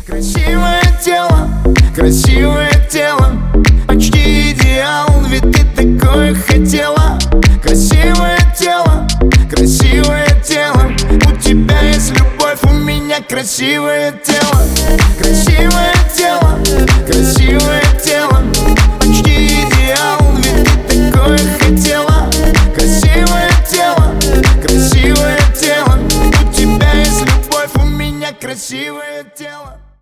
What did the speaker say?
Красивое тело, почти идеал, ведь ты такое хотела. Красивое тело, у тебя есть любовь, у меня красивое тело. Красивое тело, почти идеал, ведь ты такое хотела. Красивое тело, у тебя есть любовь, у меня красивое тело.